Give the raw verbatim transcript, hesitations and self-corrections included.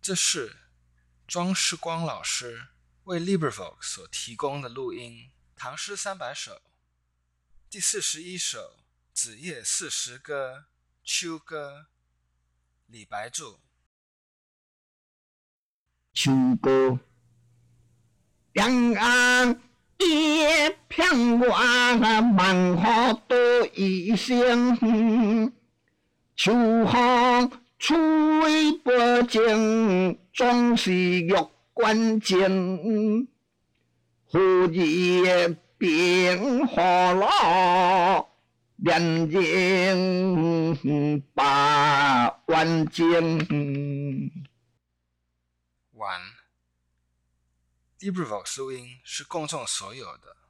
这是庄世光老师为 LibriVox 所提供的录音，唐诗三百首，第四十一首子夜四时歌，秋歌，李白著。 秋歌，两岸一片晚，万花多一香。秋风吹不尽，总是玉关前。忽然变化了，恋人把万间。 完。LibriVox 录音是公众所有的，